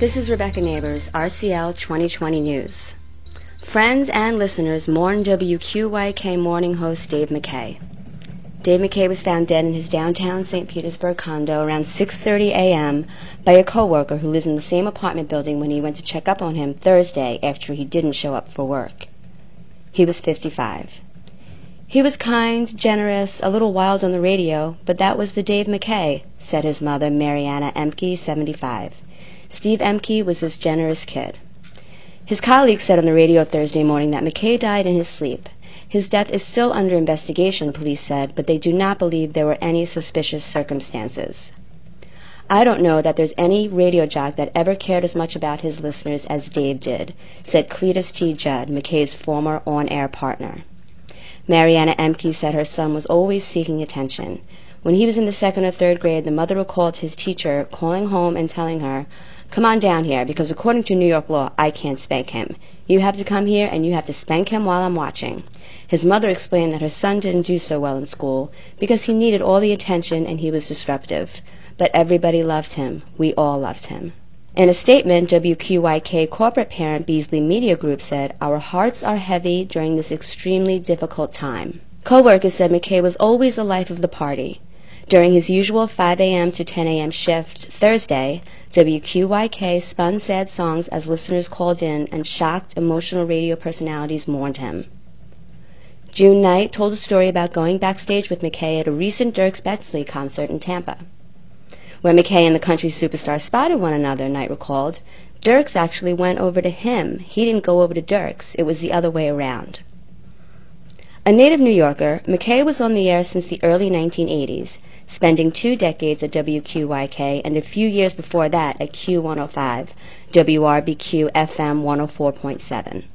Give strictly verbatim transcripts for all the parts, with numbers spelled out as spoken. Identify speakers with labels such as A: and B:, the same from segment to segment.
A: This is Rebecca Neighbors, R C L twenty twenty News. Friends and listeners mourn W Q Y K morning host Dave McKay. Dave McKay was found dead in his downtown Saint Petersburg condo around six thirty a.m. by a coworker who lives in the same apartment building when he went to check up on him Thursday after he didn't show up for work. He was fifty-five. He was kind, generous, a little wild on the radio, but that was the Dave McKay, said his mother, Mariana Emke, seventy-five. Steve Emke was this generous kid. His colleagues said on the radio Thursday morning that McKay died in his sleep. His death is still under investigation, police said, but they do not believe there were any suspicious circumstances. I don't know that there's any radio jock that ever cared as much about his listeners as Dave did, said Cletus T. Judd, McKay's former on-air partner. Mariana Emke said her son was always seeking attention. When he was in the second or third grade, the mother recalled his teacher calling home and telling her, "Come on down here, because according to New York law, I can't spank him. You have to come here, and you have to spank him while I'm watching." His mother explained that her son didn't do so well in school because he needed all the attention and he was disruptive. But everybody loved him. We all loved him. In a statement, W Q Y K corporate parent Beasley Media Group said, "Our hearts are heavy during this extremely difficult time." Co-workers said McKay was always the life of the party. During his usual five a.m. to ten a.m. shift Thursday, W Q Y K spun sad songs as listeners called in and shocked, emotional radio personalities mourned him. June Knight told a story about going backstage with McKay at a recent Dierks Bentley concert in Tampa. When McKay and the country superstar spotted one another, Knight recalled, Dierks actually went over to him. He didn't go over to Dierks. It was the other way around. A native New Yorker, McKay was on the air since the early nineteen eighties, spending two decades at W Q Y K and a few years before that at Q one oh five, W R B Q F M one oh four point seven.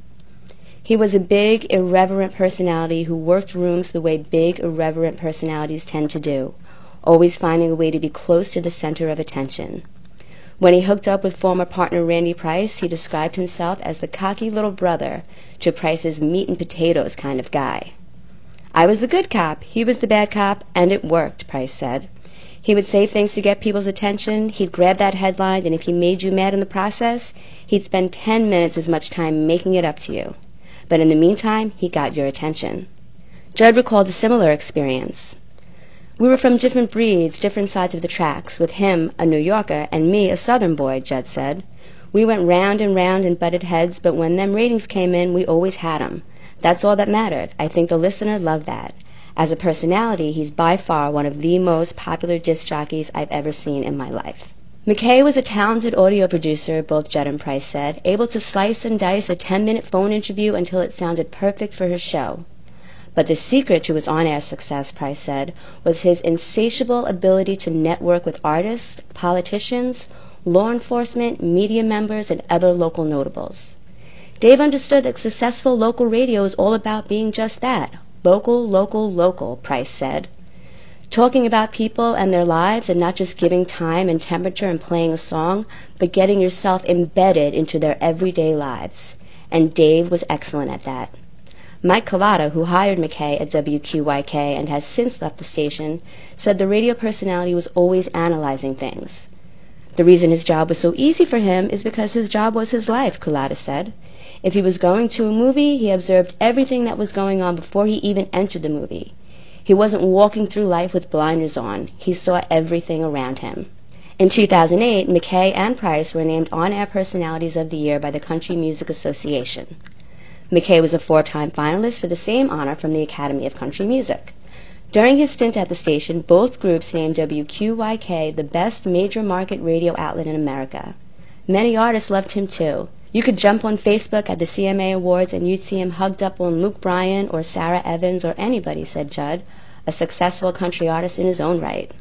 A: He was a big, irreverent personality who worked rooms the way big, irreverent personalities tend to do, always finding a way to be close to the center of attention. When he hooked up with former partner Randy Price, he described himself as the cocky little brother to Price's meat and potatoes kind of guy. "I was the good cop, he was the bad cop, and it worked," Price said. He would say things to get people's attention, he'd grab that headline, and if he made you mad in the process, he'd spend ten minutes as much time making it up to you. But in the meantime, he got your attention. Judd recalled a similar experience. "We were from different breeds, different sides of the tracks, with him, a New Yorker, and me, a Southern boy," Judd said. "We went round and round and butted heads, but when them ratings came in, we always had 'em. That's all that mattered. I think the listener loved that. As a personality, he's by far one of the most popular disc jockeys I've ever seen in my life." McKay was a talented audio producer, both Judd and Price said, able to slice and dice a ten-minute phone interview until it sounded perfect for his show. But the secret to his on-air success, Price said, was his insatiable ability to network with artists, politicians, law enforcement, media members, and other local notables. Dave understood that successful local radio is all about being just that. Local, local, local, Price said. Talking about people and their lives and not just giving time and temperature and playing a song, but getting yourself embedded into their everyday lives. And Dave was excellent at that. Mike Collada, who hired McKay at W Q Y K and has since left the station, said the radio personality was always analyzing things. The reason his job was so easy for him is because his job was his life, Collada said. If he was going to a movie, he observed everything that was going on before he even entered the movie. He wasn't walking through life with blinders on. He saw everything around him. In two thousand eight, McKay and Price were named On-Air Personalities of the Year by the Country Music Association. McKay was a four-time finalist for the same honor from the Academy of Country Music. During his stint at the station, both groups named W Q Y K the best major market radio outlet in America. Many artists loved him too. You could jump on Facebook at the C M A Awards and you'd see him hugged up on Luke Bryan or Sarah Evans or anybody, said Judd, a successful country artist in his own right.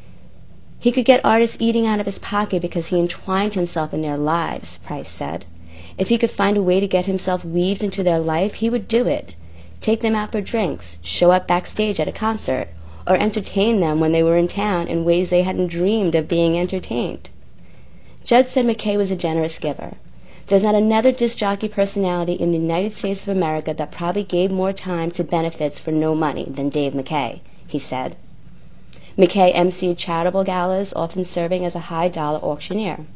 A: He could get artists eating out of his pocket because he entwined himself in their lives, Price said. If he could find a way to get himself weaved into their life, he would do it. Take them out for drinks, show up backstage at a concert, or entertain them when they were in town in ways they hadn't dreamed of being entertained. Judd said McKay was a generous giver. There's not another disc jockey personality in the United States of America that probably gave more time to benefits for no money than Dave McKay, he said. McKay emceed charitable galas, often serving as a high-dollar auctioneer.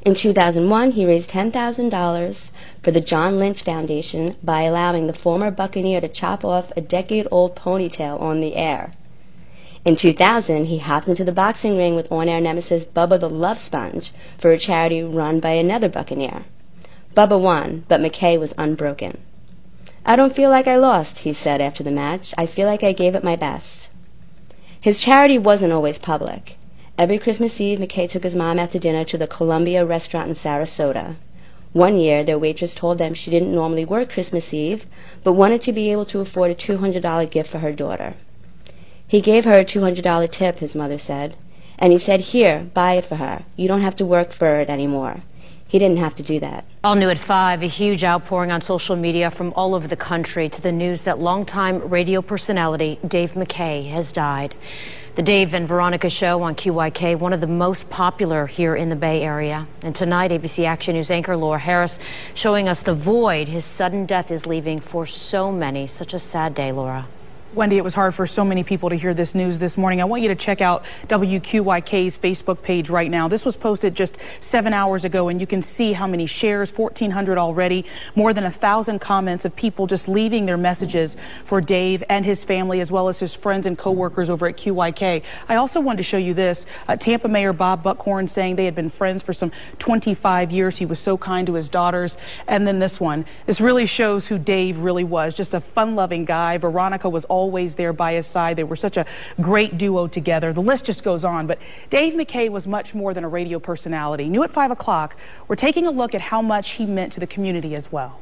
A: In two thousand one, he raised ten thousand dollars for the John Lynch Foundation by allowing the former Buccaneer to chop off a decade-old ponytail on the air. In two thousand, he hopped into the boxing ring with on-air nemesis Bubba the Love Sponge for a charity run by another Buccaneer. Bubba won, but McKay was unbroken. "I don't feel like I lost," he said after the match. "I feel like I gave it my best." His charity wasn't always public. Every Christmas Eve, McKay took his mom out to dinner to the Columbia restaurant in Sarasota. One year, their waitress told them she didn't normally work Christmas Eve, but wanted to be able to afford a two hundred dollars gift for her daughter. He gave her a two hundred dollars tip, his mother said, and he said, "Here, buy it for her. You don't have to work for it anymore." He didn't have to do that.
B: All new at five, a huge outpouring on social media from all over the country to the news that longtime radio personality Dave McKay has died. The Dave and Veronica Show on Q Y K, one of the most popular here in the Bay Area. And tonight, A B C Action News anchor Laura Harris showing us the void his sudden death is leaving for so many. Such a sad day, Laura.
C: Wendy, it was hard for so many people to hear this news this morning. I want you to check out W Q Y K's Facebook page right now. This was posted just seven hours ago, and you can see how many shares, fourteen hundred already, more than a thousand comments of people just leaving their messages for Dave and his family, as well as his friends and coworkers over at Q Y K. I also wanted to show you this. Uh, Tampa Mayor Bob Buckhorn saying they had been friends for some twenty-five years. He was so kind to his daughters. And then this one. This really shows who Dave really was. Just a fun-loving guy. Veronica was always always there by his side. They were such a great duo together. The list just goes on. But Dave McKay was much more than a radio personality. New at five o'clock, we're taking a look at how much he meant to the community as well.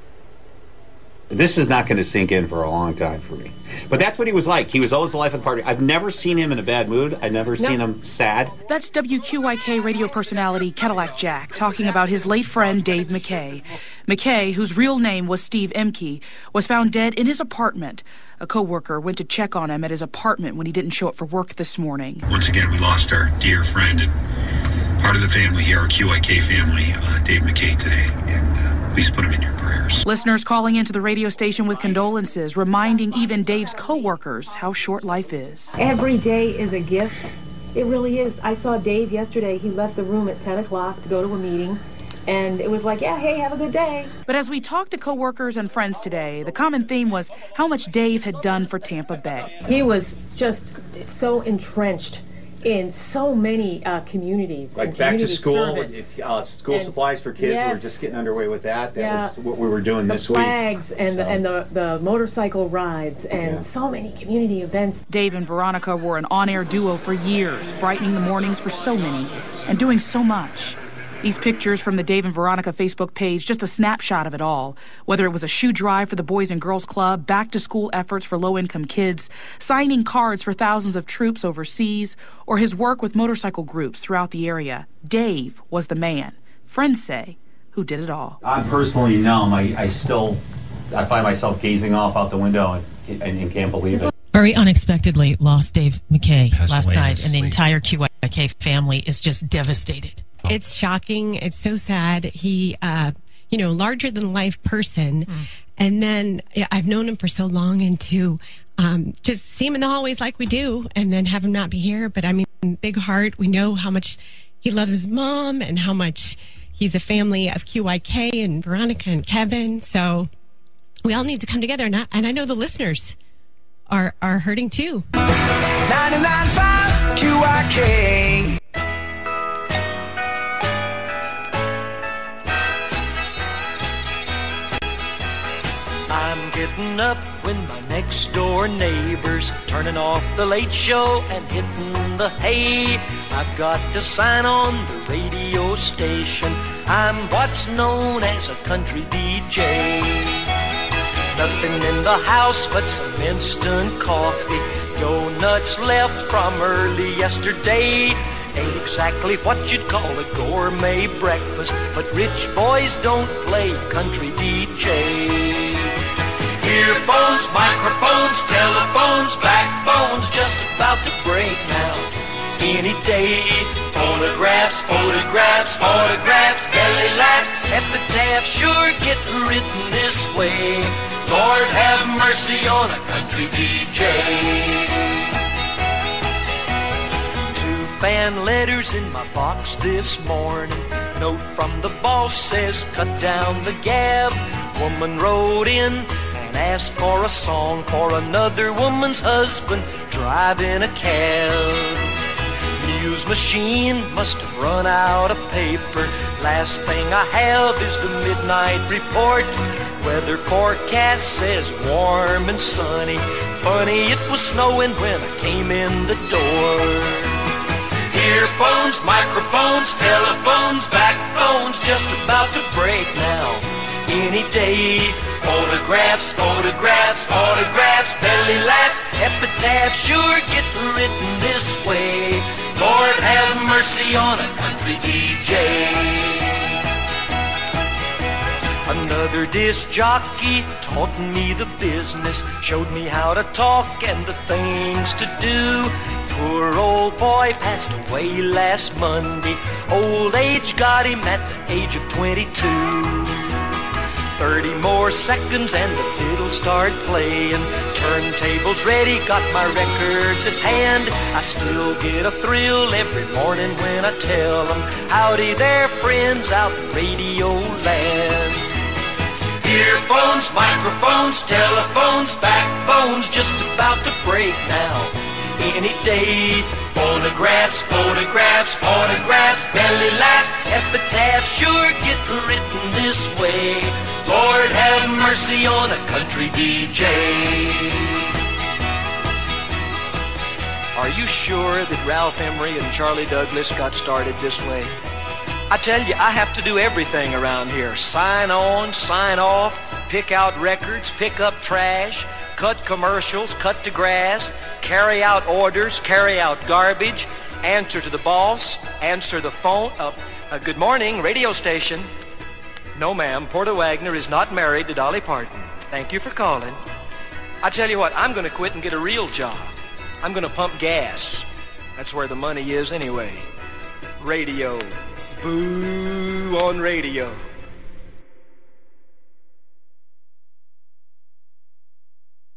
D: This is not going to sink in for a long time for me. But that's what he was like. He was always the life of the party. I've never seen him in a bad mood. I've never no. seen him sad.
C: That's W Q Y K radio personality Cadillac Jack talking about his late friend Dave McKay. McKay, whose real name was Steve Emke, was found dead in his apartment. A co-worker went to check on him at his apartment when he didn't show up for work this morning.
E: Once again, we lost our dear friend and part of the family here, our Q Y K family, uh, Dave McKay today. And uh, please put him in your prayers.
C: Listeners calling into the radio station with condolences, reminding even Dave's co-workers how short life is.
F: Every day is a gift. It really is. I saw Dave yesterday. He left the room at ten o'clock to go to a meeting. And it was like, yeah, hey, have a good day.
C: But as we talked to coworkers and friends today, the common theme was how much Dave had done for Tampa Bay.
F: He was just so entrenched in so many uh, communities.
D: Like back to school, it, uh, school and supplies for kids. Yes. We're just getting underway with that. That yeah. was what we were doing
F: the
D: this
F: flags
D: week.
F: And,
D: so.
F: the, and the, the motorcycle rides and yeah. so many community events.
C: Dave and Veronica were an on-air duo for years, brightening the mornings for so many and doing so much. These pictures from the Dave and Veronica Facebook page, just a snapshot of it all. Whether it was a shoe drive for the Boys and Girls Club, back-to-school efforts for low-income kids, signing cards for thousands of troops overseas, or his work with motorcycle groups throughout the area, Dave was the man, friends say, who did it all.
D: I'm personally numb. I, I still I find myself gazing off out the window and, and, and can't believe it.
G: Very unexpectedly lost Dave McKay last night, and the entire Q Y K family is just devastated.
H: It's shocking. It's so sad. He, uh, you know, larger than life person. Mm. And then yeah, I've known him for so long, and to um, just see him in the hallways like we do and then have him not be here. But I mean, big heart. We know how much he loves his mom and how much he's a family of Q Y K and Veronica and Kevin. So we all need to come together. And I, and I know the listeners are, are hurting too.
I: ninety-nine point five Q Y K.
J: I'm getting up when my next door neighbor's turning off the late show and hitting the hay. I've got to sign on the radio station. I'm what's known as a country D J. Nothing in the house but some instant coffee. Donuts left from early yesterday. Ain't exactly what you'd call a gourmet breakfast, but rich boys don't play country D J. Earphones, microphones, telephones, backbones, just about to break now. Any day, phonographs, photographs, photographs, belly laughs, epitaphs sure get written this way. Lord have mercy on a country D J. Two fan letters in my box this morning. Note from the boss says cut down the gab. Woman wrote in and asked for a song for another woman's husband driving a cab. News machine must have run out of paper. Last thing I have is the midnight report. Weather forecast says warm and sunny. Funny, it was snowing when I came in the door. Earphones, microphones, telephones, backbones, just about to break now. Any day, photographs, photographs, autographs, belly laughs, epitaphs sure get written this way. Lord have mercy on a country D J. Another disc jockey taught me the business, showed me how to talk and the things to do. Poor old boy passed away last Monday. Old age got him at the age of twenty-two. Thirty more seconds and the fiddle start playing. Turntables ready, got my records at hand. I still get a thrill every morning when I tell them howdy there, friends out in radio land. Earphones, microphones, telephones, backbones, just about to break now. Any day, phonographs, photographs, autographs, belly laughs, epitaphs sure get written this way. Lord have mercy on a country D J. Are you sure that Ralph Emery and Charlie Douglas got started this way? I tell you, I have to do everything around here. Sign on, sign off, pick out records, pick up trash, cut commercials, cut the grass, carry out orders, carry out garbage, answer to the boss, answer the phone. Uh, uh, good morning, radio station. No, ma'am, Porter Wagner is not married to Dolly Parton. Thank you for calling. I tell you what, I'm going to quit and get a real job. I'm going to pump gas. That's where the money is anyway. Radio. Boo on radio.